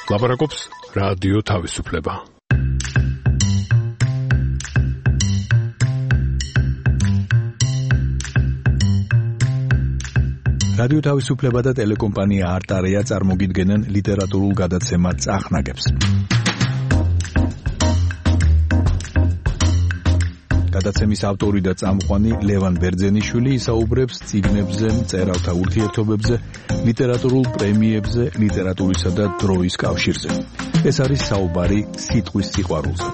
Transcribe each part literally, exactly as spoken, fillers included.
ლაპარაკობს რადიო თავისუფლება. რადიო თავისუფლება და ტელეკომპანია არტარია წარმოგიდგენენ ლიტერატურულ გადაცემა წახნაგებს. გადაცემის ავტორი და წამყვანი ლევან ბერძენიშვილი ისაუბრებს წიგნებზე, მწერალთა ურთიერთობებზე, ლიტერატურულ პრემიებზე, ლიტერატურისა და დროის კავშირზე. ეს არის საუბარი სიტყვის სიყვარულზე.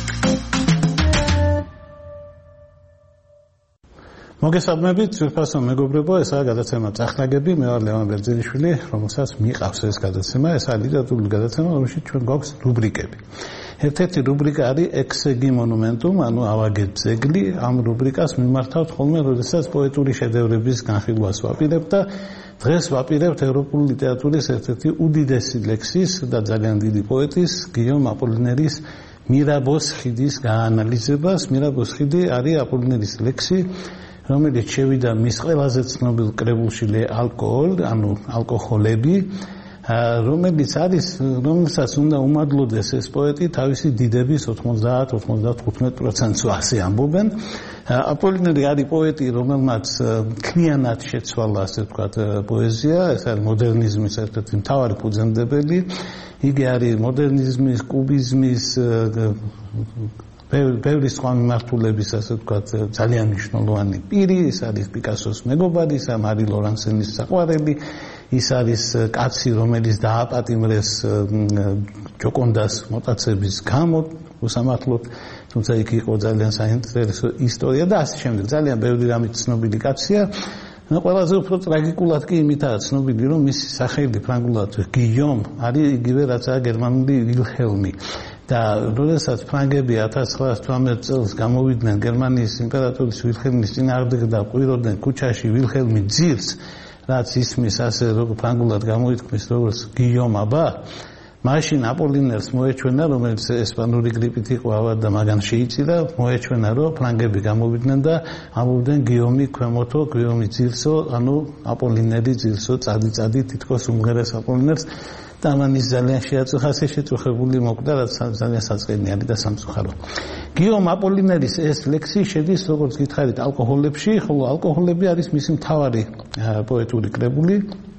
მოგესალმებით, ძვირფასო მეგობრებო, ესაა გადაცემა წახნაგები, მე ვარ ლევან ბერძენიშვილი, რომელსაც მიყავს ეს გადაცემა, ესაა ლიტერატურული გადაცემა, რომელშიც ჩვენ გვაქვს რუბრიკები. ერთ-ერთი რუბრიკა არის ექსეგი მონუმენტუმ, ანუ ავაგეთ ძეგლი. ამ რუბრიკას მიმართავთ ხოლმე, როდესაც პოეტური შედევრების განხილვას ვაპირებთ და დღეს ვაპირებთ ევროპული ლიტერატურის ერთ-ერთი უდიდესი ლექსის და ძალიან დიდი პოეტის გიომ აპოლინერის მირაბოს ხიდის გაანალიზებას. მირაბოს ხიდი არის აპოლინერის ლექსი, რომელიც შევიდა მის ყველაზე ცნობილ კრებულში ლე ალკოჰოლ, ანუ ალკოჰოლები, რომელიც არის, რომელსაც უნდა უმადლოდეს ეს პოეტი თავისი დიდების ოცდაათ ოცდათხუთმეტ პროცენტს ასე ამბობენ. აპოლინერი არის პოეტი, რომელმაც ქლიანად შეცვალა, ასე ვთქვათ, პოეზია, ეს არის მოდერნიზმის ერთ-ერთი მთავარი ფუძემდებელი. იგი არის მოდერნიზმის, კუბიზმის, ბევრი სხვა მიმართულების, ასე ვთქვათ, ძალიან მნიშვნელოვანი პირი. ის არის პიკასოს მეგობარი, მარი ლორანსენის საყვარელი. ის არის კაცი, რომელიც დააპატიმრეს ჯოკონდას მოტაცების გამო, უსამართლოდ, თუმცა იქ იყო ძალიან საინტერესო ისტორია და ასე შემდეგ. ძალიან ბევრი რამით ცნობილი კაცია. ყველაზე უფრო ტრაგიკულად კი იმითაა ცნობილი, რომ მისი სახელი ფრანგულად გიომ არის იგივე, რაცაა გერმანული ვილჰელმი. და როდესაც ფრანგები ათას ცხრაასი თვრამეტ წელს გამოვიდნენ გერმანიის იმპერატორის ვილჰელმის წინააღმდეგ და ყვიროდნენ ქუჩაში ვილჰელმი ძირს, რაც ისმის ასე როგორ ფრანგულად გამოითქმის როგორც გიომ აბა, მაშინ აპოლინერს მოეჩვენა, რომელიც ესპანური გრიპით იყო ავად და მაგან შეიწირა, მოეჩვენა, რომ ფრანგები გამოვიდნენ და ამბობდნენ გიომი ქვემოთო, გიომი ძირსო, ანუ აპოლინერი ძირსო, წადი წადი თითქოს უმღერეს აპოლინერს და მან ის ძალიან შეაწუხა, შეწუხებული მოკვდა, რაც ძალიან საწყენიანი და სამწუხარო. გიომ აპოლინერის ეს ლექსი შედის, როგორც გითხარით, ალკოჰოლებში, ხოლო ალკოჰოლები არის მისი მთავარი პოეტური კრებული.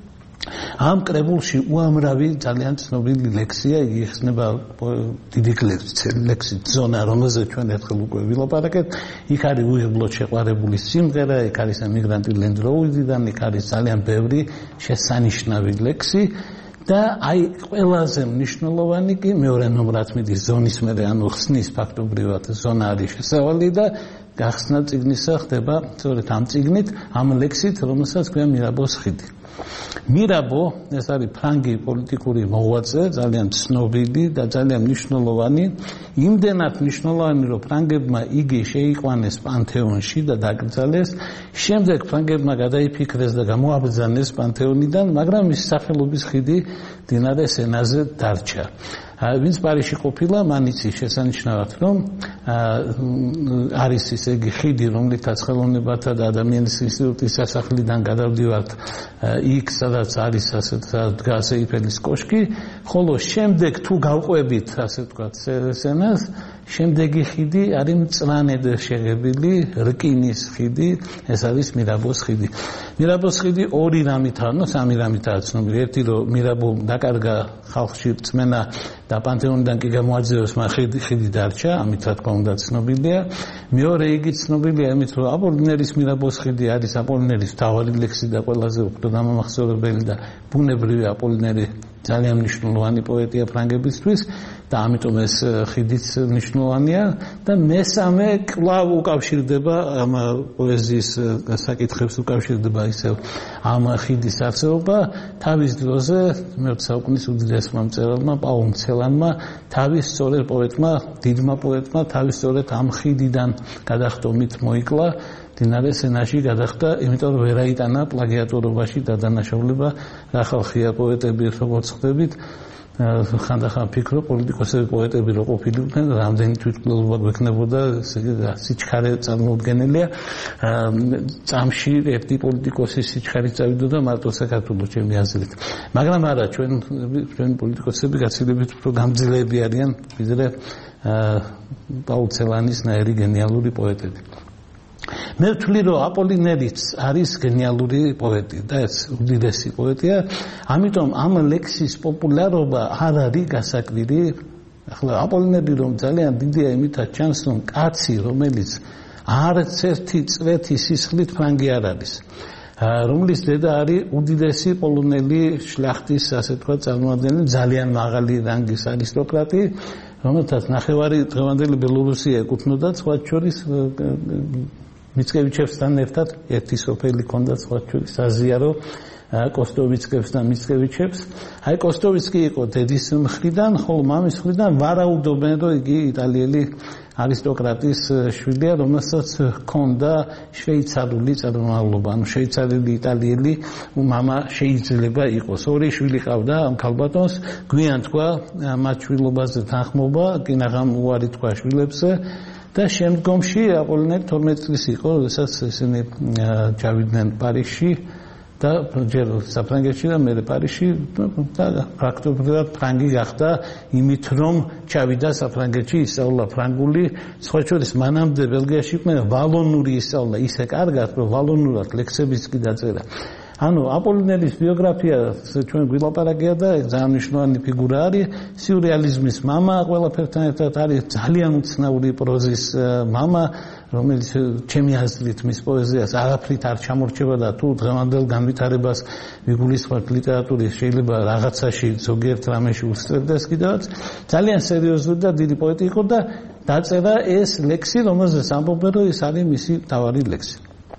ამ კრებულში უამრავი ძალიან ცნობილი ლექსია, იგი იხსნება დიდი ლექსი ზონა, რომელზეც ჩვენ ერთხელ უკვე ვილაპარაკეთ. იქ არის უიღბლოდ შეყვარებული სიმღერა, იქ არის ემიგრანტი ლენდ როუზიდან, იქ არის ძალიან ბევრი შესანიშნავი ლექსი. და აი ყველაზე მნიშვნელოვანი კი მეორე ნომრად მიდის ზონის მერე, ანუ ხსნის ფაქტობრივად ზონა არის შესავალი და გახსნა წიგნისა ხდება სწორედ ამ წიგნით, ამ ლექსით, რომელსაც ქვია მირაბოს ხიდი. მირაბო ეს არის ფრანგი პოლიტიკური მოღვაწე, ძალიან ცნობილი და ძალიან მნიშვნელოვანი. იმდენად მნიშვნელოვანი, რომ ფრანგებმა იგი შეიყვანეს პანთეონში და დაკრძალეს. შემდეგ ფრანგებმა გადაიფიქრეს და გამოაბრძანეს პანთეონიდან, მაგრამ მის სახელობის ხიდი მდინარე სენაზე დარჩა. ვინც პარიზში ყოფილა, მან იცის შესანიშნავად, რომ არის ისე იგი ხიდი, რომლითაც ხელოვნებათა და ადამიანის ინსტიტუტის სასახლიდან გადავდივართ იქ, სადაც არის ასე დგას ეიფელის კოშკი, ხოლო შემდეგ თუ გავყვებით, ასე ვთქვათ, სენას, შემდეგი ხიდი არის მწვანედ შეღებილი რკინის ხიდი, ეს არის მირაბოს ხიდი. მირაბოს ხიდი ორი რამითაა, ნუ სამი რამითაა ცნობილი. ერთი, რომ მირაბო დაკარგა ხალხში რწმენა და პანთეონიდან კი გამოაძევეს, მაგრამ ხიდი ხიდი დარჩა, ამით რა თქმა უნდა ცნობილია. მეორე, იგი ცნობილია იმით, რომ აპოლინერის მირაბოს ხიდი არის აპოლინერის მთავარი ლექსი და ყველაზე უფრო დამამახსოვრებელი და ბუნებრივი აპოლინერი ძალიან მნიშვნელოვანი პოეტია ფრანგებისთვის და ამიტომ ეს ხიდიც მნიშვნელოვანია და მესამე კვლავ უკავშირდება ამ პოეზიის საკითხებს, უკავშირდება ისევ ამ ხიდის არსებობა თავის დროზე მეოცე საუკუნის უდიდესმა მწერალმა პაულ მცელანმა, თავის სწორედ პოეტმა, დიდმა პოეტმა, თავის სწორედ ამ ხიდიდან გადახტომით მოიკლა მდინარე სენაში გადახდა, იმიტომ რომ ვერ აიტანა პლაგიატორობაში და დანაშაულება, რა ხალხია პოეტები, როგორც ხდებით, ხანდახან ფიქრობ პოლიტიკოსები პოეტები რო ყოფილიყვნენ რამდენი თვითმკვლელობა გვექნებოდა ესე იგი სიჩქარე წარმოუდგენელია წამში ერთი პოლიტიკოსის სიჩქარე წავიდოდა მარტო საქართველოს ჩემი აზრით მაგრამ არა ჩვენ ჩვენ პოლიტიკოსები გაცილებით უფრო გამძლეები არიან ვიდრე პაულ ცელანის ნაირი გენიალური პოეტები მე ვთვლი რომ აპოლინერიც არის გენიალური პოეტი და ეს უდიდესი პოეტია ამიტომ ამ ლექსის პოპულარობა არ არის გასაკვირი ახლა აპოლინერი რომ ძალიან დიდია იმითაც ჩანს რომ კაცი რომელიც არც ერთი წვეთი სისხლით ფრანგი არ არის რომლის დედა არის უდიდესი პოლონელი შლახტის ასე თქვა წარმოადგენელი ძალიან მაღალი რანგის არისტოკრატი რომელთაც ნახევარი დღევანდელი ბელორუსია ეკუთვნოდა სხვა შორის მიცკევიჩევსთან ერთად ერთი სოფელი ჰქონდა სხვა შორის აზიარო კოსტოვიცკებს და მიცკევიჩებს აი კოსტოვიცკი იყო დედის მხრიდან ხოლო მამის მხრიდან ვარაუდობენ რომ იგი იტალიელი არისტოკრატის შვილია რომელსაც ჰქონდა შვეიცარიული წარმომავლობა ანუ შვეიცარიელი იტალიელი მამა შეიძლება იყოს ორი შვილი ყავდა ამ ქალბატონს გვიან თქვა მათ შვილობაზე თანხმობა კინაღამ უარი თქვა შვილებზე და შემდგომში აპოლინერი თორმეტი წლის იყო როდესაც ისინი ჩავიდნენ პარიზში და ჯერ საფრანგეთში და მერე პარიზში და პრაქტიკულად ფრანგი გახდა იმით რომ ჩავიდა საფრანგეთში ისწავლა ფრანგული სხვა შორის მანამდე ბელგიაში იყვნენ ვალონური ისწავლა ისე კარგად რომ ვალონურად ლექსებიც კი დაწერა ანუ აპოლინერის ბიოგრაფია ჩვენ გვილაპარაკია და ძალიან მნიშვნელოვანი ფიგურა არის სიურრეალიზმის მამა ყველაფერთან ერთად არის ძალიან უცნაური პროზის მამა რომელიც ჩემი აზრით მის პოეზიას არაფრით არ ჩამორჩება და თუ დღევანდელ განვითარებას ვიგულისხმებთ ლიტერატურის შეიძლება რაღაცაში ზოგიერთ რამეში უსწრებდეს კიდევაც ძალიან სერიოზული და დიდი პოეტი იყო და დაწერა ეს ლექსი რომელზეც ამბობენ რომ ეს არის მისი მთავარი ლექსი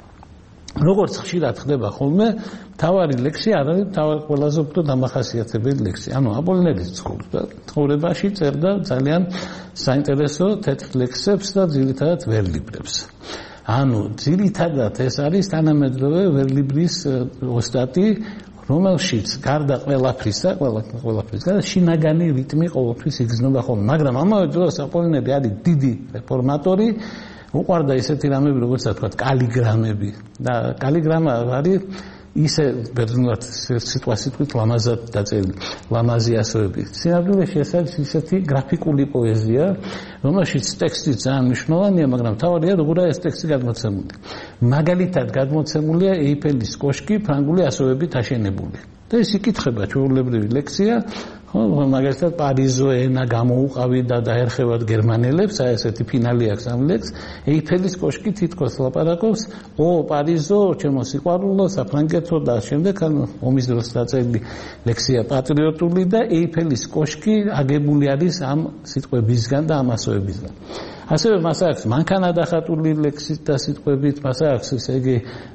როგორც ხშირად ხდება ხოლმე თავარი ლექსი არ არის თავარი ყველაზე უფრო დამახასიათებელი ლექსი ანუ აპოლინერის ცხოვრებაში წერდა ძალიან საინტერესო თეთრ ლექსებს და ძირითადად ვერლიბრებს ანუ ძირითადად ეს არის თანამედროვე ვერლიბრის ოსტატი რომელშიც გარდა ყველაფრისა ყველა ყველაფრის გარდა შინაგანი რიტმი ყოველთვის იგრძნობა ხოლმე მაგრამ ამავე დროს აპოლინერი არის დიდი რეფორმატორი უყვარდა ისეთი რამები როგორც თქვა კალიგრამები და კალიგრამა არის ისე ბერძნულად სიტყვასიტყვით ლამაზად დაწერილი ლამაზი ასოები სინამდვილეში ეს არის ისეთი გრაფიკული პოეზია რომელშიც ტექსტი ძალიან მნიშვნელოვანია მაგრამ თავარია როგორია ეს ტექსტი გადმოცემული მაგალითად გადმოცემულია ეიფელის კოშკი ფრანგული ასოებით აშენებული და ეს იკითხება ჩვეულებრივი ლექსია ხო მაგალითად პარიზო ენა გამოუყავი და დაერხევათ გერმანელებს აი ესეთი ფინალი აქვს ამ ლექსს ეიფელის კოშკი თითქოს ლაპარაკობს ო პარიზო ჩემო სიყვარულო საფრანგეთო და შემდეგ ანუ ომის დროს დაწერილი ლექსია პატრიოტული და ეიფელის კოშკი აგებული არის ამ სიტყვებისგან და ამ ასოებისგან ასევე მას აქვს მანქანა დახატული ლექსით და სიტყვებით მას აქვს ესე იგი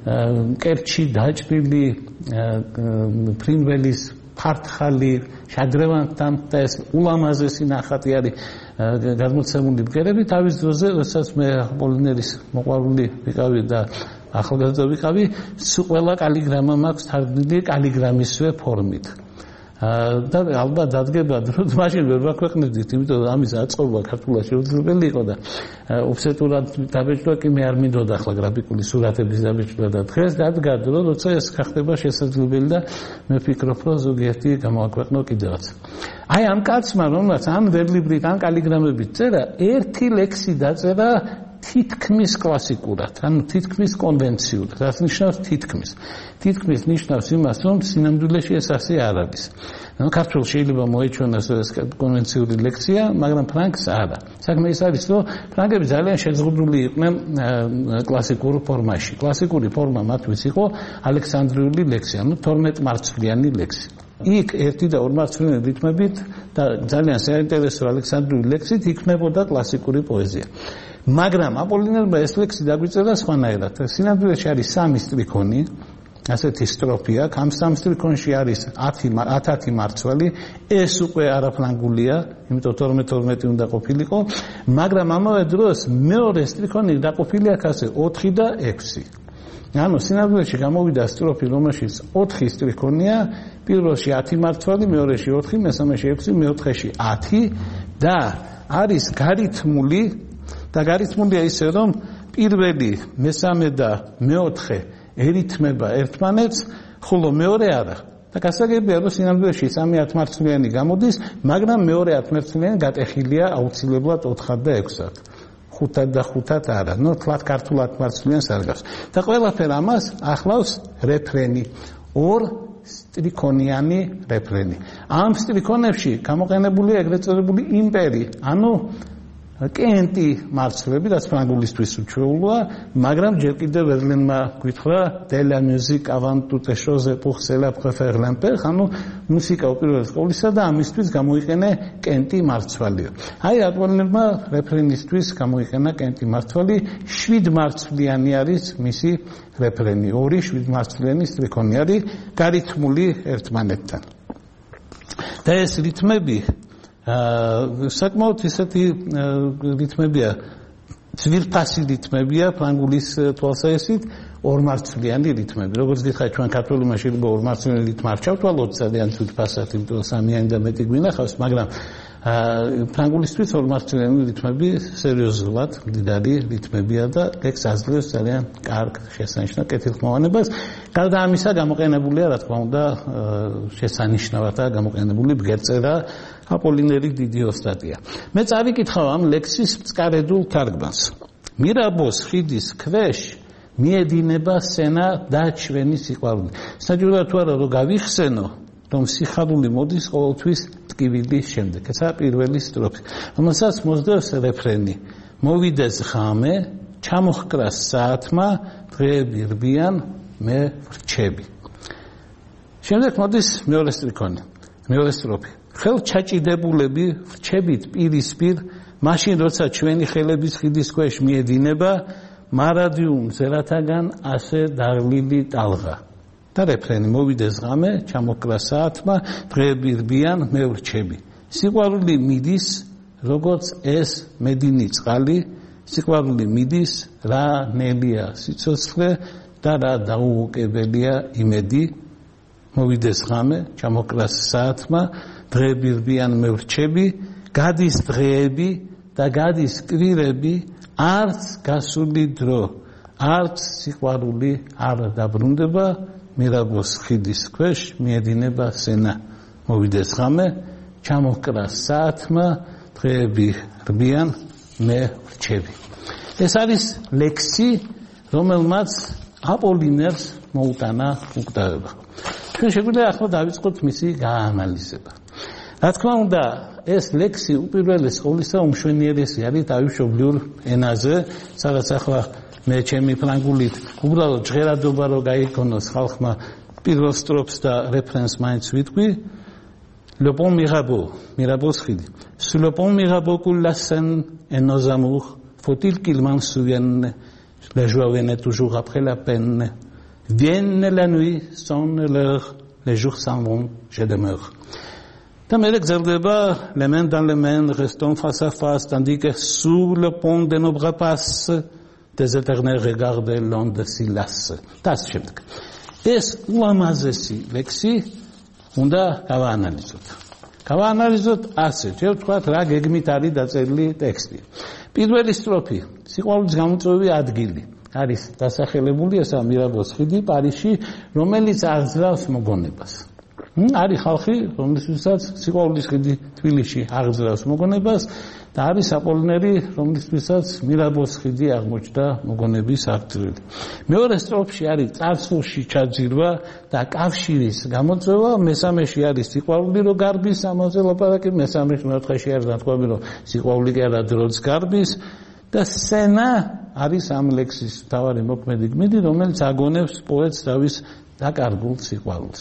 კერჩი დაჭრილი ფრინველის ფარტხალი შადრევანთან და ეს ულამაზესი ნახატი არის გადმოცემული ბგერები თავის დროზე როდესაც მე აპოლინერის მოყვარული ვიყავი და ახალგაზრდა ვიყავი ყველა კალიგრამა მაქვს თარგმნილი კალიგრამისვე ფორმით და ალბათ დადგება რომ მაშინ ვერ ვაქვეყნებდით იმიტომ რომ ამის აწყობა ქართულად შეუძლებელი იყო და ოფსეტურად დაბეჭდა კი მე არ მინდოდა ახლა გრაფიკული სურათების დაბეჭდა და დღეს დადგა რომ როცა ეს ხდება შესაძლებელი და მე ვფიქრობ რომ ზოგიერთი გამოვაქვეყნო კიდევაც აი ამ კაცმა რომელსაც ამ ვერლიბრით ან კალიგრამებით წერა ერთი ლექსი დაწერა თითქმის კლასიკურად, ანუ თითქმის კონვენციურად. რაც ნიშნავს თითქმის. თითქმის ნიშნავს იმას, რომ სინამდვილეში ეს ასე არ არის. ანუ ქართულში შეიძლება მოეჩვენოს ეს კონვენციური ლექსია, მაგრამ ფრანგს არა. საქმე ის არის, რომ ფრანგები ძალიან შეზღუდული იყვნენ კლასიკურ ფორმაში. კლასიკური ფორმა მათთვის იყო ალექსანდრიული ლექსი, ანუ თორმეტ მარცვლიანი ლექსი. იქ ერთი და ორმარცვლიანი რიტმებით და ძალიან საინტერესო ალექსანდრიული ლექსით იქნებოდა კლასიკური პოეზია. მაგრამ აპოლინერმა ეს ლექსი დაგვიწერა სხვანაირად. სინამდვილეში არის სამი სტრიქონი, ასეთი სტროფია, ამ სამ სტრიქონში არის ათი მარცვალი, ეს უკვე არაფრანგულია, იმიტომ თორმეტ თორმეტი უნდა ყოფილიყო, მაგრამ ამავე დროს მეორე სტრიქონი დაყოფილია ასე ოთხი და ექვსი. ანუ სინამდვილეში გამოვიდა სტროფი, რომელშიც ოთხი სტრიქონია, პირველში ათი მართვალი, მეორეში ოთხი, მესამეში ექვსი, მეოთხეში ათი და არის გარითმული და გარითმულია ისე რომ პირველი, მესამე და მეოთხე ერითმება ერთმანეთს, ხოლო მეორე არა. და გასაგებია რომ სინამდვილეში სამი ათმარცვლიანი გამოდის, მაგრამ მეორე ათმარცვლიანი გატეხილია აუცილებლად ოთხად და ექვსად. ხუთად და ხუთად არა. ნუ თლათ ქართულ ათმარცვლიანს არ გავს. და ყველაფერ ამას ახლავს რეფრენი. ორ სტრიქონიანი რეფრენი. ამ სტრიქონებში გამოყენებულია ეგრეთ წოდებული იმპერი, ანუ კენტი მარცვლები, რაც ფრანგულისთვის უჩვეულოა, მაგრამ ჯერ კიდევ ვერლენმა გითხრა de la musique avant toute chose pour cela préfère l'impère, ანუ მუსიკა უპირველეს ყოვლისა და ამისთვის გამოიყენე კენტი მარცვალიო. აი ატვანებმა რეფრენისთვის გამოიყენა კენტი მარცვალი, შვიდ მარცვლიანი არის მისი რეფრენი, ორი შვიდ მარცვლიანი სტრიქონი არის გარითმული ერთმანეთთან. და ეს რითმები საკმაოდ ისეთი რითმებია, ძვირფასი რითმებია ფრანგულის თვალსაჩინო ორმარცვლიანი რითმები. როგორც გითხარით, ჩვენ ქართულმა შეიძლება ორმარცვლიანი რითმა არ ჩავთვალოთ ძალიან ძვირფასად, იმიტომ რომ სამიანი და მეტი გვინახავს, მაგრამ ფრანგულისთვის ორმარცვლიანი რითმები სერიოზულად მდიდარი რითმებია და ეგ აძლევს ძალიან კარგ შესანიშნავ კეთილხმოვანებას. გარდა ამისა, გამოყენებულია, რა თქმა უნდა, შესანიშნავადაა გამოყენებული ბგერწერა აპოლინერი დიდი ოსტატია. მე წავიკითხავ ამ ლექსის მწყარედულ თარგმანს. მირაბოს ხიდის ქვეშ მიედინება სენა და ჩვენი სიყვარული. საჭიროა თუ არა რომ გავიხსენო, რომ სიხარული მოდის ყოველთვის ტკივილის შემდეგ. ესაა პირველი სტროფი, რომელსაც მოსდევს რეფრენი. მოვიდეს ღამე, ჩამოჰკრას საათმა, დღეები რბიან, მე ვრჩები. შემდეგ მოდის მეორე სტრიქონი, მეორე სტროფი. ხელ ჩაჭიდებულები ვრჩებით პირისპირ, მაშინ როცა ჩვენი ხელების ხიდის ქვეშ მიედინება, მარადიუმ ზერათაგან ასე დაღლილი ტალღა. და რეფრენი მოვიდეს ღამე, ჩამოჰკრა საათმა, დღეები რბიან, მე ვრჩები. სიყვარული მიდის, როგორც ეს მედინი წყალი, სიყვარული მიდის, რა ნელია სიცოცხლე და რა დაუუკებელია იმედი. მოვიდეს ღამე, ჩამოჰკრა საათმა, დღეები რბიან, მე ვრჩები, გადის დღეები და გადის კვირები, არც გასული დრო, არც სიყვარული არ დაბრუნდება, მირაბოს ხიდის ქვეშ მიედინება სენა. მოვიდეს ღამე, ჩამოჰკრა საათმა, დღეები რბიან, მე ვრჩები. ეს არის ლექსი, რომელმაც აპოლინერს მოუტანა უკვდავება. ჩვენ შეგვიძლია ახლა დავიწყოთ მისი გაანალიზება. რა თქმა უნდა, ეს ლექსი უპირველეს ყოვლისა უმშვენიერესი არის დაუშვებლიურ ენაზე, სადაც ახლა მე ჩემი ფრანგულით უბრალოდ ჟღერადობა რო გაიქონოს ხალხმა პირველ სტროფს და რეფრენს მაინც ვიტყვი. Le pont Mirabeau, Mirabeau's ხიდი. Sous le pont Mirabeau coule la Seine et nos amours, faut-il qu'ils m'en souviennent? La joie venait toujours après la peine. Vienne la nuit, sonne l'heure, les jours s'en vont, je demeure. და მე გრძელდება les mains dans les mains, restons face à face, tandis que sous le pont de nos bras passent des éternels regards de l'onde s'y lasse. და ასე შემდეგ. ეს ულამაზესი ლექსი უნდა გავაანალიზოთ. გავაანალიზოთ ასე, ჯერ ვთქვათ რა გეგმით არის დაწერილი ტექსტი. პირველი სტროფი, სიყვარულის გამოწვევი ადგილი. არის დასახელებული ესა მირაბოს ხიდი პარიზში, რომელიც აღძრავს მოგონებას. არის ხალხი, რომლისთვისაც სიყვარულის ხიდი თბილისში აღძრავს მოგონებას და არის აპოლინერი, რომლისთვისაც მირაბოს ხიდი აღმოჩნდა მოგონების აღძრელი. მეორე სტროფში არის წარსულში ჩაძირვა და კავშირის გამოწვევა, მესამეში არის სიყვარული რო გარბის ამაზე ლაპარაკი, მესამეში მეოთხეში არის ნათქვამი რომ სიყვარული კი არა დროც გარბის და სენა არის ამ ლექსის მთავარი მოქმედი გმირი, რომელიც აგონებს პოეტს თავის დაკარგულ სიყვარულს.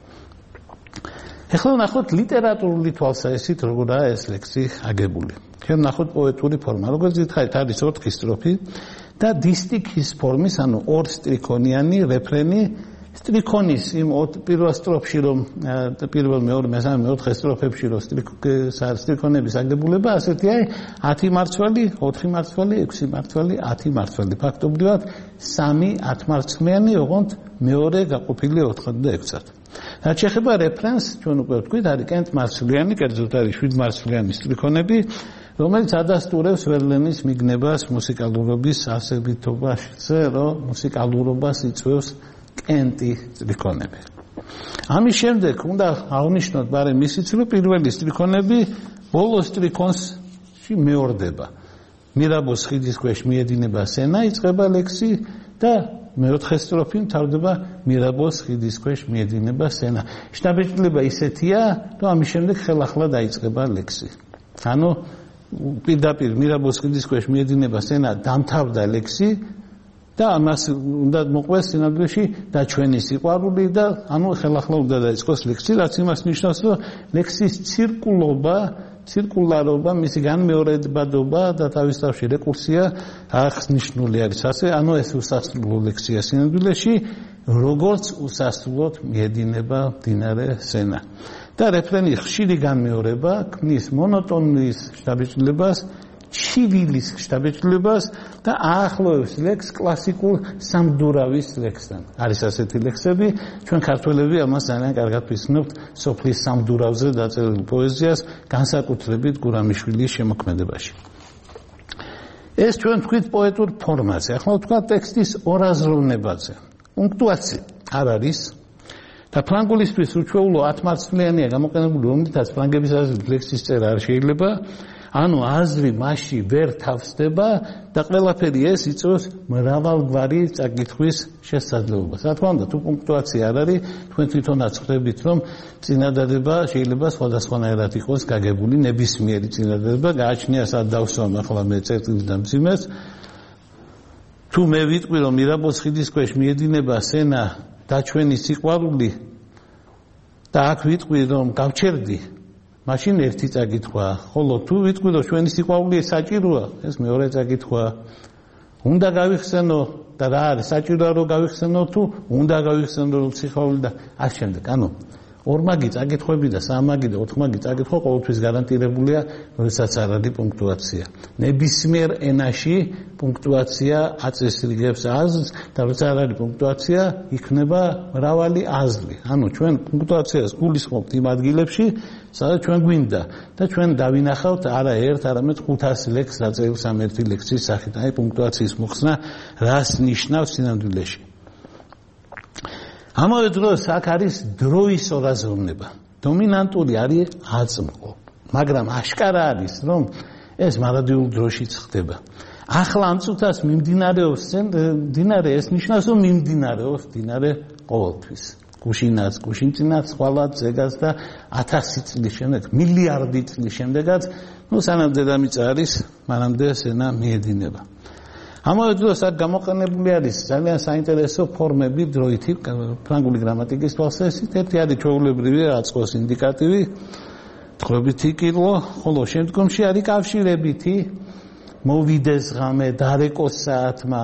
ეხლა ნახოთ ლიტერატურული თვალსაზრისით როგორაა ეს ლექსი აგებული. ჩვენ ნახოთ პოეტური ფორმა, როგორც გითხარით, არის ოთხი სტროფი და დისტიქის ფორმის, ანუ ორ სტრიქონიანი რეფრენი სტრიქონის იმ პირველ სტროფში რომ პირველ მეორე მესამე მეოთხე სტროფებში რომ სტრიქონების აგებულება ასეთია ათი მარცვალი, ოთხი მარცვალი, ექვსი მარცვალი, ათი მარცვალი. ფაქტობრივად სამი ათმარცვლიანი, ოღონდ მეორე გაყოფილი ოთხად და ექვსად. რაც შეეხება რეფერენს, ჩვენ უკვე ვთქვით, არის კენტმარცვლიანი, კერძოდ არის შვიდმარცვლიანი სტრიქონები, რომელიც ადასტურებს ვერლენის მიგნებას მუსიკალურობის არსებითობაში, რომ მუსიკალურობას იწვევს კენტი სტრიქონები. ამის შემდეგ უნდა აღნიშნოთ ბარემ ისიც, რომ პირველი სტრიქონები ბოლო სტრიქონსში მეორდება. მირაბოს ხიდის ქვეშ მიედინება სენა, იწყება ლექსი და მეოთხე სტროფი მთავრდება მირაბოს ხიდის ქვეშ მიედინება სენა. შთაბეჭდილება ისეთია, რომ ამის შემდეგ ხელახლა დაიწყება ლექსი. ანუ პირდაპირ მირაბოს ხიდის ქვეშ მიედინება სენა დამთავრდა ლექსი და ამას უნდა მოყვეს სინამდვილეში დაჩვენი სიყვარული და ანუ ხელახლა უნდა დაიწყოს ლექსი, რაც იმას ნიშნავს, რომ ლექსის ცირკულობა, ცირკულარობა, მისი განმეორებადობა და თავის თავში რეკურსია აღნიშნული არის. ასე, ანუ ეს უსასრულო ლექსია სინამდვილეში, როგორც უსასრულოდ მიედინება მდინარე სენა. და რეფრენი ხშირი განმეორება ქმნის მონოტონიის შთაბეჭდილებას, ჩივილის შთაბეჭდილებას და აახლოვებს ლექსს კლასიკურ სამდურავის ლექსთან. არის ასეთი ლექსები, ჩვენ ქართველები ამას ძალიან კარგად ვიცნობთ სოფლის სამდურავზე დაწერილ პოეზიას, განსაკუთრებით გურამიშვილის შემოქმედებაში. ეს ჩვენ ვთქვით პოეტურ ფორმაზე. ახლა ვთქვათ ტექსტის ორაზროვნებაზე. პუნქტუაცია არ არის და ფრანგულისთვის უჩვეულო ათმარცვლიანია გამოყენებული, რომლითაც ფრანგების აზრით ლექსის წერა არ შეიძლება. ანუ აზრი მასში ვერ თავსდება და ყველაფერი ეს იწვევს მრავალგვარი წაკითხვის შესაძლებლობას. რა თქმა უნდა, თუ პუნქტუაცია არ არის, თქვენ თვითონაც ხვდებით, რომ წინადადება შეიძლება სხვადასხვანაირად იყოს გაგებული, ნებისმიერი წინადადება, გააჩნია სად დავსვამ ახლა მე წერტილს და მძიმეს. თუ მე ვიტყვი, რომ მირაბოს ხიდის ქვეშ მიედინება სენა დაჩვენი სიყვარული და აქ ვიტყვი, რომ გავჩერდი, მაშინ ერთი წაკითხვა, ხოლო თუ ვიტყვი, რომ ჩვენი სიყვარული საჭიროა, ეს მეორე წაკითხვა. უნდა გავიხსენო და რა არის საჭიროა რომ გავიხსენო თუ უნდა გავიხსენო რომ სიყვარული და ამ შემდეგ. ანუ ორმაგი წაკითხვები და სამმაგი და ოთხმაგი წაკითხვა ყოველთვის გარანტირებულია, როდესაც არ არის პუნქტუაცია. ნებისმიერ ენაში პუნქტუაცია აწესრიგებს აზრს და როცა არ არის პუნქტუაცია, იქნება მრავალი აზრი. ანუ ჩვენ პუნქტუაციას გულისხმობთ იმ ადგილებში, სადაც ჩვენ გვინდა და ჩვენ დავინახავთ არა ერთ, არამედ ხუთასი ლექსს დაწერილ სამერთი ლექსის სახით. აი პუნქტუაციის მოხსნა რას ნიშნავს სინამდვილეში. ამავე დროს აქ არის დროის ორაზროვნება. დომინანტური არის აწმყო, მაგრამ აშკარა არის, რომ ეს მარადიულ დროშიც ხდება. ახლა ამ წუთას მიმდინარეობს მდინარე, ეს ნიშნავს, რომ მიმდინარეობს მდინარე ყოველთვის. გუშინაც, გუშინწინაც, ხვალად, ზეგაც და ათასი წლის შემდეგ, მილიარდი წლის შემდეგაც, ну სანამ დედამიწა არის, მანამდე სენა მიედინება. ამავე დროს აქ გამოყენებული არის ძალიან საინტერესო ფორმები დროითი ფრანგული გრამატიკის თვალსაზრისით. ერთი არის ჩვეულებრივი აწყოს ინდიკატივი, თხრობითი კილო, ხოლო შემდგომში არის კავშირებითი, მოვიდეს ღამე, დარეკოს საათმა,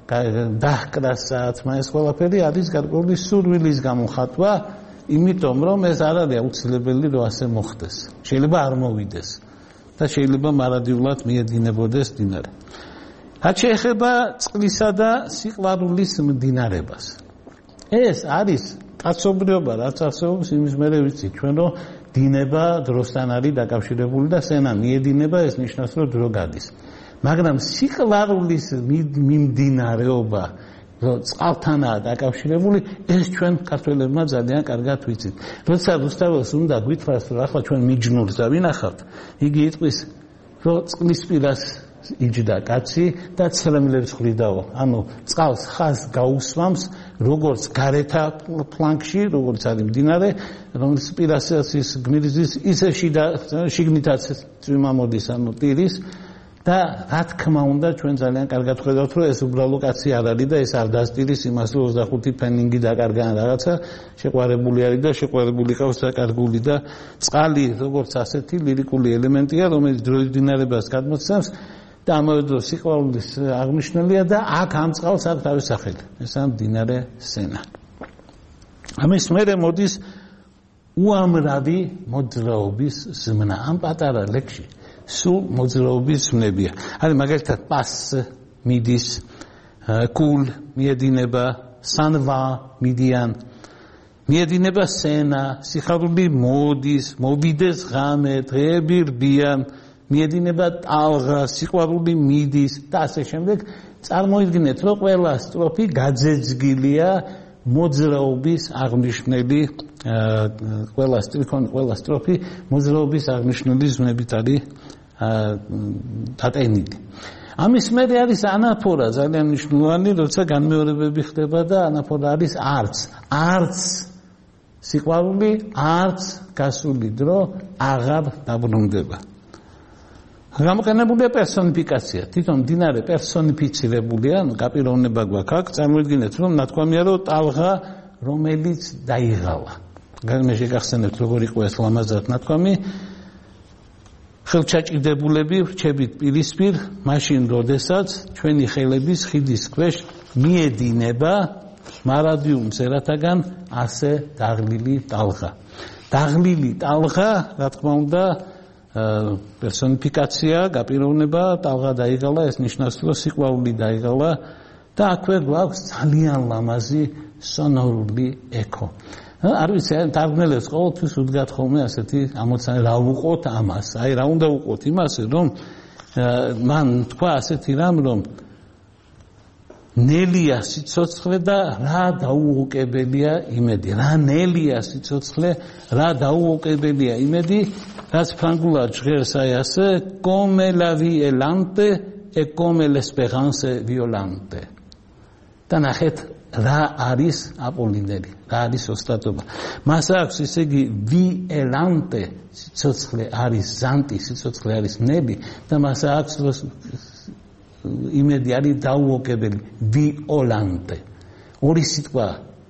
დაჰკრას საათმა, ეს ყველაფერი არის გარკვეული სურვილის გამოხატვა, იმიტომ რომ ეს არ არის აუცილებელი რომ ასე მოხდეს. შეიძლება არ მოვიდეს და შეიძლება მარადიულად მიედინებოდეს მდინარე. რაც შეეხება წყლისა და სიყვარულის მდინარებას. ეს არის კაცობრიობა, რაც არსებობს იმის მერე ვიცით ჩვენ, რომ დინება დროსთან არის დაკავშირებული და სენა მიედინება, ეს ნიშნავს, რომ დრო გადის. მაგრამ სიყვარულის მიმდინარეობა, რომ წყალთანაა დაკავშირებული, ეს ჩვენ ქართველებმა ძალიან კარგად ვიცით. როცა რუსთაველს უნდა გვითხრას, რომ ახლა ჩვენ მიჯნურს დავინახავთ, იგი იტყვის, რომ წყლის პირას იჯდა კაცი და ცრემლებს ხვიდაო. ანუ წყალს ხაზ გაუსვამს, როგორც გარეთა ფლანგში, როგორც არის მდინარე, რომელიც პირასაც ის გმირზის, ისე შიგნითაც წვიმა მოდის, ანუ ტირის და რა თქმა უნდა ჩვენ ძალიან კარგად ხედავთ, რომ ეს უბრალო კაცი არ არის და ეს არ დასტირის იმას, რომ ოცდახუთი ფენინგი დაკარგა რაღაცა, შეყვარებული არის და შეყვარებული ყავს დაკარგული და წყალი როგორც ასეთი ლირიკული ელემენტია, რომელიც დროის მდინარებას გადმოცემს და ამავე დროს სიყვარულის აღნიშნულია და აქ ამ წყალს აქვს თავის სახელი. ესაა მდინარე სენა. ამის მერე მოდის უამრავი მოძრაობის ზმნა ამ პატარა ლექსში სულ მოძრაობის ზმნებია არის მაგალითად პას მიდის კულ მიედინება სანვა მიდიან მიედინება სენა სიხარული მოდის მოვიდეს ღამე დღეები რბიან მიედინება ტალღა სიყვარული მიდის და ასე შემდეგ წარმოიდგინეთ რომ ყველა სტროფი გაძეძგილია მოძრაობის აღნიშნული ყველა სტრიქონი ყველა სტროფი მოძრაობის აღნიშნული ზმნებით არის დატენილი ამის მერე არის ანაფორა ძალიან მნიშვნელოვანი როცა განმეორებები ხდება და ანაფორა არის არც არც სიყვარული არც გასული დრო აღარ დაბრუნდება გამოყენებულია პერსონიფიკაცია თვითონ მდინარე პერსონიფიცირებულია ანუ გაპიროვნება გვაქვს აქ წარმოიდგინეთ რომ ნათქვამია რომ ტალღა რომელიც დაიღალა განმე შეგახსენებთ როგორ იყო ეს ლამაზად ნათქვამი ხელჩაჭირდებულები ვრჩებით პირისპირ მაშინ როდესაც ჩვენი ხელების ხიდის ქვეშ მიედინება მარადიულ მზერათაგან ასე დაღლილი ტალღა დაღლილი ტალღა რა თქმა უნდა პერსონიფიკაცია გაპიროვნება ტალღა დაიღალა ეს ნიშნავს რომ სიყვარული დაიღალა და აქვე გვაქვს ძალიან ლამაზი სონორული ექო არ ვიცი თარგმნელებს ყოველთვის უდგათ ხოლმე ასეთი ამოცანა რა უყოთ ამას აი რა უნდა უყოთ იმას რომ მან თქვა ასეთი რამ რომ ნელია სიცოცხლე და რა დაუოკებელია იმედი რა ნელია სიცოცხლე რა დაუოკებელია იმედი რაც ფრანგულად ჟღერს აი ასე come la vie est lente et comme l'espérance violente და ნახეთ რა არის აპოლინერი რა არის ოსტატობა მას აქვს ისე იგი violente სიცოცხლე არის ზანტი სიცოცხლე არის ნელი და მას აქვს იმედი არის დაუოკებელი violente ორი სიტყვა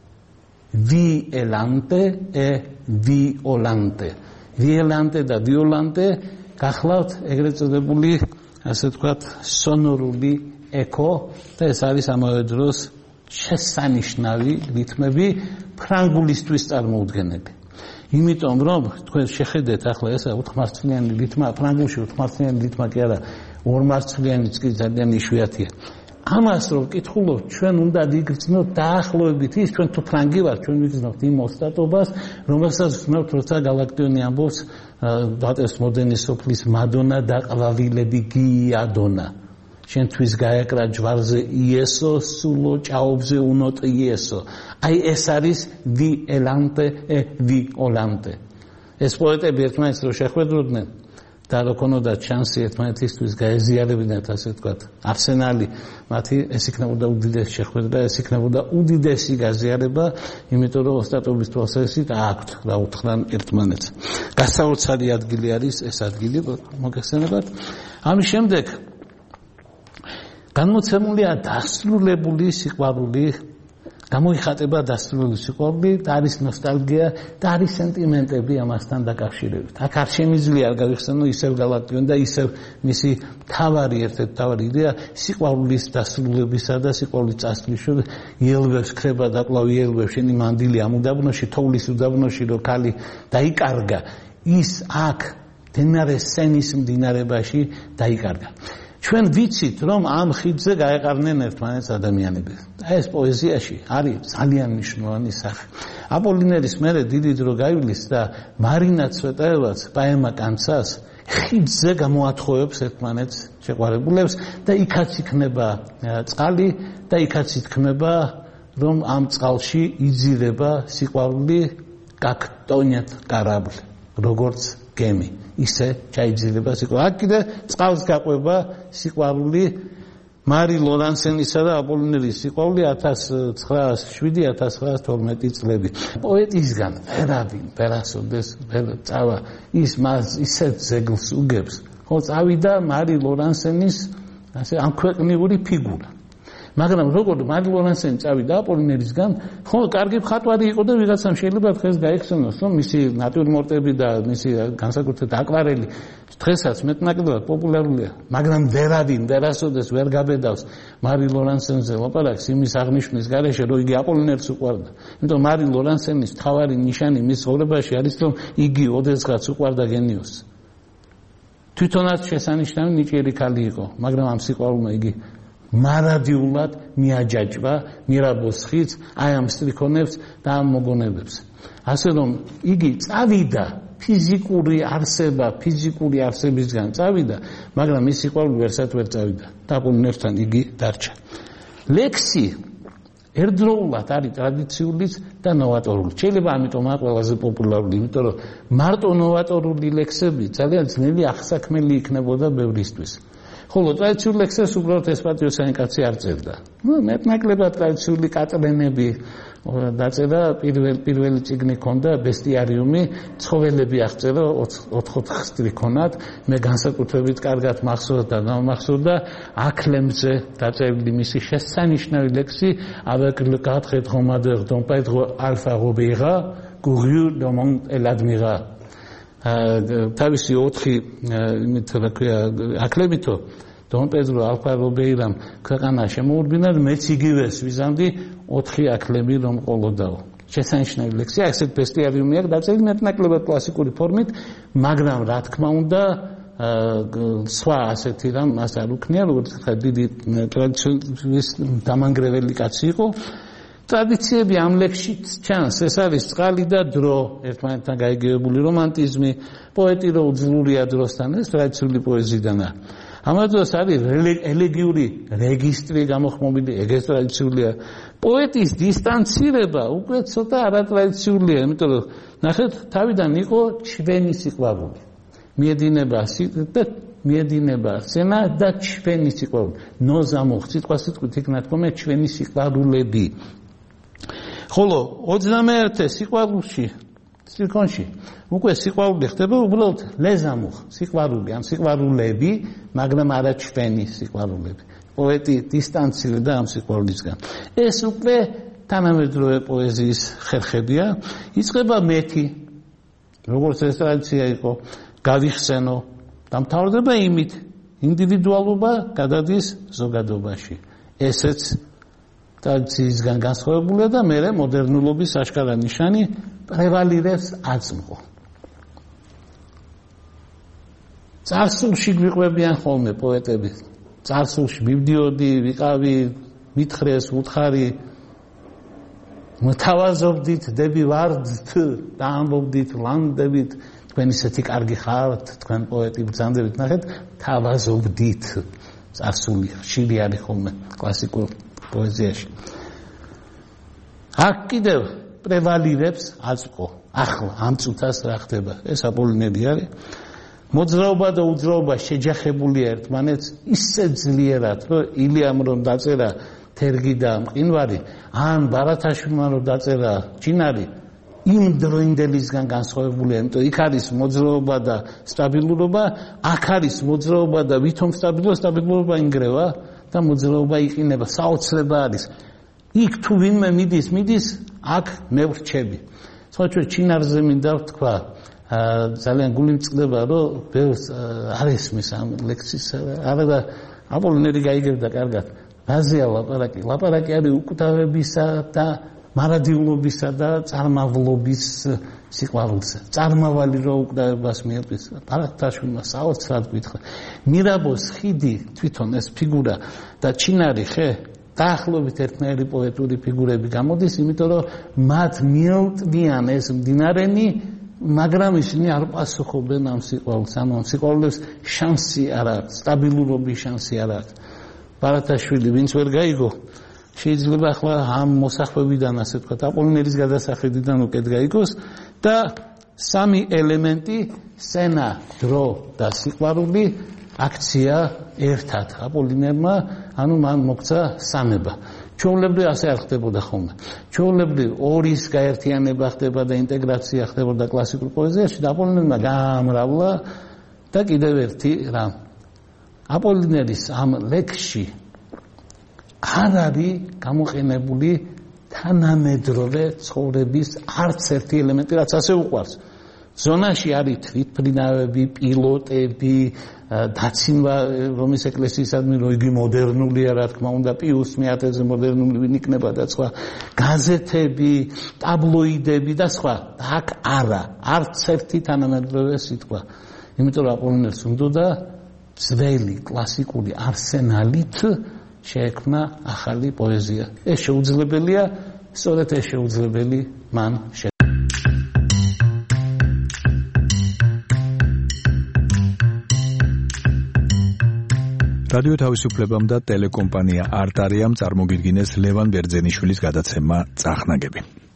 violente e violente violente და violente გახლავთ ეგრეთ წოდებული ასე ვთქვათ სონორული ექო და ეს არის ამავე დროს შესანიშნავი რითმები ფრანგულისთვის წარმოუდგენელი იმიტომ რომ თქვენ შეხედეთ ახლა ეს ოთხმარცვლიანი რითმა ფრანგულში ოთხმარცვლიანი რითმა კი არა ორმარცვლიანიც კი ძალიან იშვიათია ამას რომ ვკითხულობთ ჩვენ უნდა ვიგრძნოთ დაახლოებით ის ჩვენ თუ ფრანგი ვართ ჩვენ ვიგრძნობთ იმ ოსტატობას რომელსაც ვსმევთ როცა გალაქტიონი ამბობს დატეს მოდენის სოფლის მადონა და ყვავილები გიადონა შენთვის გაეკრა ჯვარზე იესო სულო ჭაობზე უნოტ იესო აი ეს არის violente e violente ეს პოეტები ერთმანეთს რო შეხვედროდნენ და რო ქონოდათ შანსი ერთმანეთისთვის გაეზიარებინათ ასე ვთქვათ არსენალი მათი ეს იქნებოდა უდიდესი შეხვედრა ეს იქნებოდა უდიდესი გაზიარება იმიტომ რომ ოსტატობის თვალსაზრისით აქვთ რა უთხრან ერთმანეთს გასაოცარი ადგილი არის ეს ადგილი მოგეხსენებათ ამის შემდეგ განმოცემულია დასრულებული სიყვარული გამოიხატება დასრულებული სიყვარული და არის ნოსტალგია და არის სენტიმენტები ამასთან დაკავშირებით. აქ არ შემიძლია არ გავიხსენო ისევ გალაქტიონ და ისევ მისი თავარი ერთ-ერთი თავარი იდეა სიყვარულის დასრულებისა და სიყვარულის წასვლის შორის იელვებს ხება და კვლავ იელვებს შენი მანდილი ამ უდაბნოში თოვლის უდაბნოში რო ქალი დაიკარგა ის აქ მდინარე სენის მდინარებაში დაიკარგა. ჩვენ ვიცით რომ ამ ხიდზე გაეყარნენ ერთმანეთს ადამიანები. ეს პოეზიაში არის ძალიან მნიშვნელოვანი სახე. აპოლინერის მერე დიდი დრო გაივლის და მარინა ცვეტაევაც პაემა კანცას ხიდზე გამოათხოვებს ერთმანეთს შეყვარებულებს და იქაც იქნება წყალი და იქაც ითქმება რომ ამ წყალში იძირება სიყვარული как тонет корабль როგორც გემი ისე ჩაიძირება სიყვარული. აქ კიდე წყალს გაყვება სიყვარული მარი ლორანსენისა და აპოლინერის სიყვარული ათას ცხრაასი ათას ცხრაასი წლები. პოეტისგან ვერავინ ვერასოდეს ვერ წავა ის მას ისეთ ზეგლს უგებს, ხო წავიდა მარი ლორანსენის ასე ამ ქვეყნიური ფიგურა. მაგრამ როგორ მარი ლორენცენი წავიდა აპოლინერისგან, ხო, კარგი მხატვარი იყო და ვიღაცამ შეიძლება დღეს გაიხსენოს, რომ მისი ნატურმორტები და მისი განსაკუთრებით აკვარელი დღესაც მეტნაკლებად პოპულარულია, მაგრამ ვერავინ ვერასოდეს ვერ გაბედავს მარი ლორენცენზე ლაპარაკს იმის აღნიშვნის გარეშე, რომ იგი აპოლინერს უყვარდა. იმიტომ მარი ლორენცენის მთავარი ნიშანი მის ცხოვრებაში არის, რომ იგი ოდესღაც უყვარდა გენიოსს. თვითონაც შესანიშნავი ნიჭიერი ქალი იყო, მაგრამ ამ სიყვარულმა იგი მარადიულად მიაჯაჭვა მირაბოს ხიდს, აი ამ სტრიქონებს და ამ მოგონებებს. ასე რომ იგი წავიდა ფიზიკური არსება, ფიზიკური არსებისგან წავიდა, მაგრამ ის სიყვარული ვერსად ვერ წავიდა. და აპოლინერსთან იგი დარჩა. ლექსი ერთდროულად არის ტრადიციულიც და ნოვატორული. შეიძლება ამიტომაა ყველაზე პოპულარული, იმიტომ რომ მარტო ნოვატორული ლექსები ძალიან ძნელი აღსაქმელი იქნებოდა ბევრისთვის. ხოლო ტრადიციული ლექსებს უბრალოდ ეს პატრიოტიანი კაცი არ წერდა. ნუ მეტნაკლებად ტრადიციული კატრენები დაწერა, პირველ პირველი წიგნი ქონდა ბესტიარიუმი, ცხოველები აღწერა ოთხ-ოთხ სტრიქონად, მე განსაკუთრებით კარგად მახსოვდა და გამახსოვდა აკლემზე დაწერილი მისი შესანიშნავი ლექსი avec le quatre dromadaires dont Pedro Alfa Robera, Courrier de Mont et l'Admira. თავისი ოთხი იმით რა ქვია აკლემითო დონ პედრო ალფა რობეირამ ქვეყანა შემოურბინა და მეც იგივეს ვიზამდი ოთხი აკლები რომ ყოლოდაო შესანიშნავი ლექსია ესეთ ბესტიარიუმი აქვს დაწერილი მეტნაკლებად კლასიკური ფორმით მაგრამ რა თქმა უნდა სხვა ასეთი რამ მას არ უქნია როგორც ხა დიდი ტრადიციის დამანგრეველი კაცი იყო ტრადიციები ამ ლექსში ჩანს ეს არის წყალი და დრო ერთმანეთთან გაიგივებული რომანტიზმი პოეტი რო უძლურია დროსთან ეს ტრადიციული პოეზიიდანაა ამავდროულად არის ელეგიური რეგისტრი გამოხმობილი ეგეც ტრადიციულია პოეტის დისტანცირება უკვე ცოტა არატრადიციულია იმიტომ რომ ნახეთ თავიდან იყო ჩვენი სიყვარული მიედინება და მიედინება სცენა და ჩვენი სიყვარული ნოზამოხ სიტყვასიტყვით იქ ნათქვამია ჩვენი სიყვარულები ხოლო ოცდამეერთე სიყვარულში სტრიქონში უკვე სიყვარული ხდება უბრალოდ ლეზამუხ სიყვარული ამ სიყვარულები მაგრამ არა ჩვენი სიყვარულები პოეტი დისტანცირდა ამ სიყვარულისგან ეს უკვე თანამედროვე პოეზიის ხერხებია იწყება მეთი როგორც ეს ტრადიცია იყო გავიხსენო და მთავრდება იმით ინდივიდუალობა გადადის ზოგადობაში ესეც ტრადიციისგან განსხვავებულია და მერე მოდერნულობის აშკარა ნიშანი პრევალირებს აწმყო. წარსულში გვიყვებიან ხოლმე პოეტები. წარსულში მივდიოდი, ვიყავი, მითხრეს, უთხარი, მოთავაზობდით, დები ვარდ და ამბობდით, ლანდებით, თქვენ ისეთი კარგი ხართ, თქვენ პოეტი ბრძანდებით, ნახეთ, თავაზობდით. წარსული ხშირი არის ხოლმე კლასიკურ პოეზიაში. აქ კიდევ პრევალირებს აწმყო. ახლა ამ წუთას რა ხდება? ეს აპოლინერი არის. მოძრაობა და უძრაობა შეჯახებულია ერთმანეთს ისე ძლიერად, რომ ილიამ რომ დაწერა თერგი და მყინვარი, ან ბარათაშვილმა რომ დაწერა ჩინარი, იმ დროინდელისგან განსხვავებულია, იმიტომ იქ არის მოძრაობა და სტაბილურობა, აქ არის მოძრაობა და ვითომ სტაბილურობა, სტაბილურობა ინგრევა და მოძრაობა იყინება, საოცრება არის. იქ თუ ვინმე მიდის, მიდის, აქ მე ვრჩები. სხვა ჩინარზე მინდა ვთქვა, ძალიან გული მწყდება, რომ ბევრს არ ესმის ამ ლექსის, არა და აპოლინერი გაიგებდა კარგად. რაზეა ლაპარაკი? ლაპარაკი არის უკვდავებისა და მარადიულობისა და წარმავლობის სიყვარულზე. წარმავალი რო უკვდავებას მიეღწვის, ბარათაშვილმა საოცრად გითხრა. მირაბოს ხიდი თვითონ ეს ფიგურა და ჩინარი ხე დაახლოებით ერთნაირი პოეტური ფიგურები გამოდის, იმიტომ რომ მათ მიელტვიან ეს მდინარენი, მაგრამ ისინი არ პასუხობენ ამ სიყვარულს, ანუ ამ სიყვარულებს შანსი არ აქვს, სტაბილურობის შანსი არ აქვს. ბარათაშვილი ვინც ვერ გაიგო, შეიძლება ახლა ამ მოსახვევიდან, ასე ვთქვათ, აპოლინერის გადასახედიდან უკეთ გაიგოს და სამი ელემენტი, სცენა, დრო და სიყვარული აქცია ერთად აპოლინერმა, ანუ მან მოგცა სამება. ჩვეულებრივ ასე არ ხდებოდა ხოლმე. ჩვეულებრივ ორის გაერთიანება ხდება და ინტეგრაცია ხდებოდა კლასიკურ პოეზიაში და აპოლინერმა გაამრავლა და კიდევ ერთი რამ. აპოლინერის ამ ლექსში არ არის გამოყენებული თანამედროვე ცხოვრების არც ერთი ელემენტი, რაც ასე უყვარს. ზონაში არის თვითმფრინავები, პილოტები, დაცინვა რომის ეკლესიისადმი, რომ იგი მოდერნულია, რა თქმა უნდა, პიუს მეათეზე მოდერნული ვინ იქნება და სხვა, გაზეთები, ტაბლოიდები და სხვა. აქ არა, არც ერთი თანამედროვე სიტყვა. იმიტომ რომ აპოლინერს უნდა ძველი კლასიკური არსენალით შეექმნა ახალი პოეზია. ეს შეუძლებელია, სწორედ ეს შეუძლებელი მან შე რადიო თავისუფლებამ და ტელეკომპანია არტარიამ წარმოგიდგინეს ლევან ბერძენიშვილის გადაცემა წახნაგები.